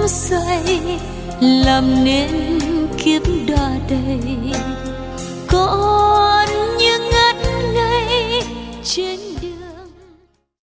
say làm nên kiếp đọa đầy. Còn như ngất ngây trên